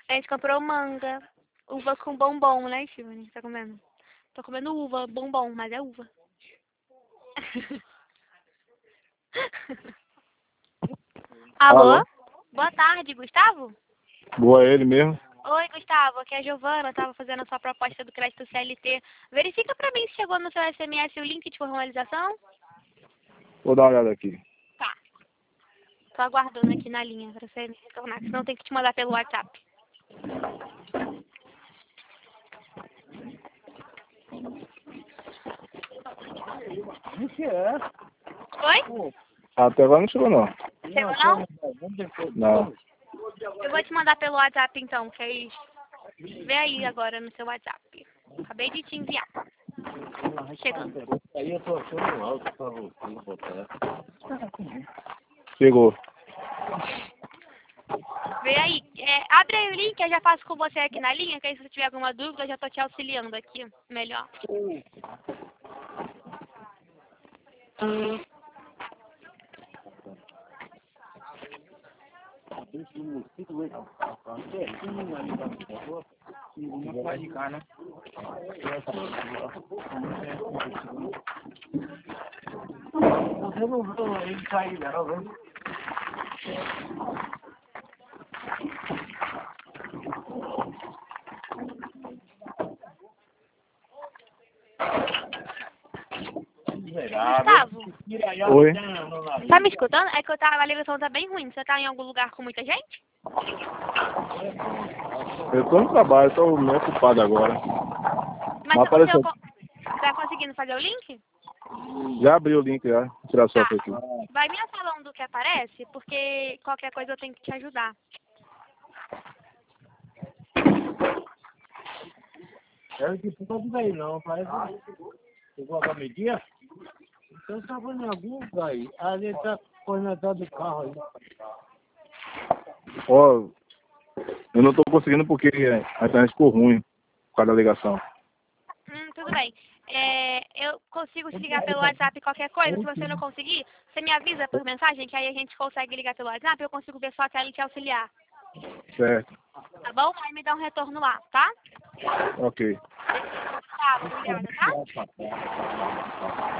A gente comprou manga, uva com bombom, né, Steven? Tá comendo? Tô comendo uva, bombom, mas é uva. Alô? Alô? Boa tarde, Gustavo? Boa, ele mesmo. Oi, Gustavo, aqui é a Giovana, tava fazendo a sua proposta do crédito CLT. Verifica pra mim se chegou no seu SMS o link de formalização. Vou dar uma olhada aqui. Tá. Tô aguardando aqui na linha pra você me retornar, senão tem que te mandar pelo WhatsApp. Oi? Até agora não chegou, não. Chegou não? Não. Eu vou te mandar pelo WhatsApp então, que aí vê aí agora no seu WhatsApp. Acabei de te enviar. Chegando. Aí eu tô achando alto pra você botar. Chegou. Vê aí. Abre aí o link, eu já faço com você aqui na linha, que aí se você tiver alguma dúvida, eu já tô te auxiliando aqui. Melhor. Não vai de cá, né? Você não viu ele sair, não, viu? Gustavo, Oi? tá me escutando? É que a ligação tá bem ruim. Você tá em algum lugar com muita gente? Eu tô no trabalho, tô meio ocupado agora. Mas Não apareceu. tá conseguindo fazer o link? Já abri o link já. Vou tirar a Tá. foto aqui. Vai me falando do que aparece, porque qualquer coisa eu tenho que te ajudar. É que tu não veio, não. Parece que chegou a medir. Então tá fazendo algum lugar aí. Ali ele tá correndo atrás do carro aí. Ó, eu não tô conseguindo porque a internet ficou ruim por causa da ligação. Tudo bem. Eu consigo te ligar pelo WhatsApp qualquer coisa. Se você não conseguir, você me avisa por mensagem, que aí a gente consegue ligar pelo WhatsApp e eu consigo ver sua tela e te auxiliar. Certo. Tá bom? Aí me dá um retorno lá, tá? Ok. Tá, obrigada, tá?